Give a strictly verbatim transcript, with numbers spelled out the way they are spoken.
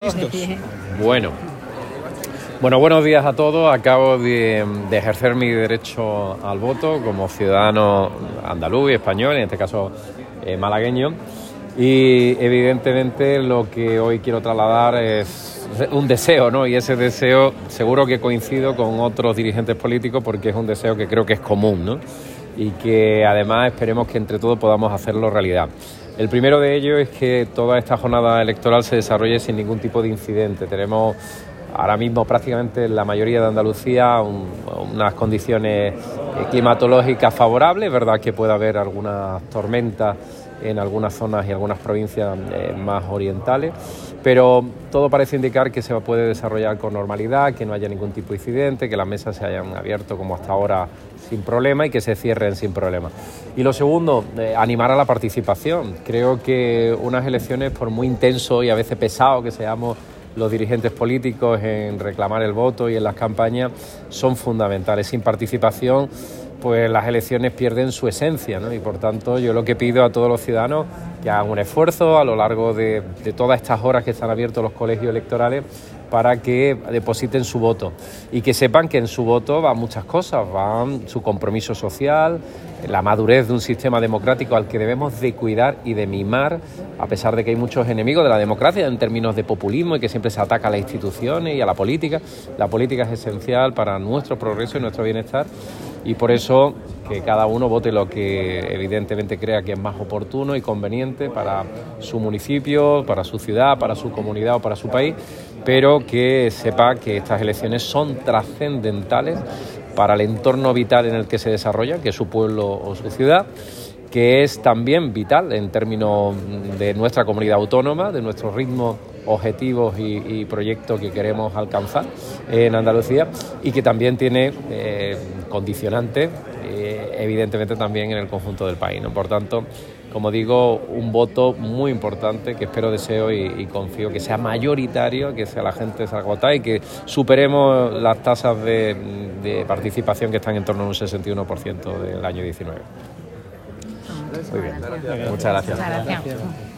¿Listos? Bueno. Bueno, buenos días a todos. Acabo de, de ejercer mi derecho al voto como ciudadano andaluz y español, en este caso eh, malagueño. Y evidentemente lo que hoy quiero trasladar es un deseo, ¿no? Y ese deseo seguro que coincido con otros dirigentes políticos porque es un deseo que creo que es común, ¿no? Y que además esperemos que entre todos podamos hacerlo realidad. El primero de ellos es que toda esta jornada electoral se desarrolle sin ningún tipo de incidente. Tenemos ahora mismo prácticamente en la mayoría de Andalucía un, unas condiciones climatológicas favorables, verdad que puede haber algunas tormentas en algunas zonas y algunas provincias eh, más orientales, pero todo parece indicar que se puede desarrollar con normalidad, que no haya ningún tipo de incidente, que las mesas se hayan abierto como hasta ahora sin problema y que se cierren sin problema. Y lo segundo, eh, animar a la participación. Creo que unas elecciones, por muy intenso y a veces pesado que seamos los dirigentes políticos en reclamar el voto y en las campañas, son fundamentales. Sin participación, pues las elecciones pierden su esencia, ¿no? Y por tanto yo lo que pido a todos los ciudadanos que hagan un esfuerzo a lo largo de, de todas estas horas que están abiertos los colegios electorales para que depositen su voto y que sepan que en su voto van muchas cosas, van su compromiso social, la madurez de un sistema democrático al que debemos de cuidar y de mimar, a pesar de que hay muchos enemigos de la democracia en términos de populismo y que siempre se ataca a las instituciones y a la política. La política es esencial para nuestro progreso y nuestro bienestar y por eso que cada uno vote lo que evidentemente crea que es más oportuno y conveniente para su municipio, para su ciudad, para su comunidad o para su país, pero que sepa que estas elecciones son trascendentales para el entorno vital en el que se desarrolla, que es su pueblo o su ciudad, que es también vital en términos de nuestra comunidad autónoma, de nuestros ritmos, objetivos y, y proyectos que queremos alcanzar en Andalucía y que también tiene eh, condicionantes, eh, evidentemente también en el conjunto del país, ¿no? Por tanto, como digo, un voto muy importante que espero, deseo y, y confío que sea mayoritario, que sea la gente salga a votar y que superemos las tasas de, de participación que están en torno a un sesenta y uno por ciento del año diecinueve. Muy bien, muchas gracias. Muchas gracias.